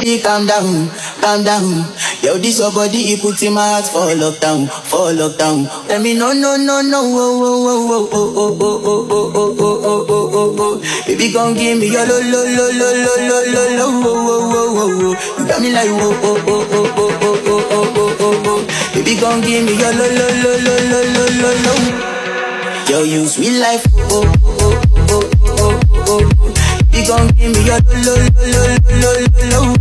baby, calm down, calm down. Yo, this your body, you put in my heart for lockdown, for lockdown. Let me know, no, no, no, oh, oh, oh, oh, oh, oh, oh, oh, oh, oh, oh, oh, oh, oh. Baby, gon' give me your lo, lo, lo, lo, lo, lo, lo, lo, oh, oh, oh, oh, oh. You got me like, oh, oh, oh, oh, oh, oh, oh, oh, oh, oh, oh. Baby, gon' give me your lo, lo, lo, lo, lo, lo, lo, lo. Yo, you sweet life, oh, oh, oh, oh, oh, oh, oh, oh. Baby, gon' give me your lo, lo, lo, lo, lo, lo, lo.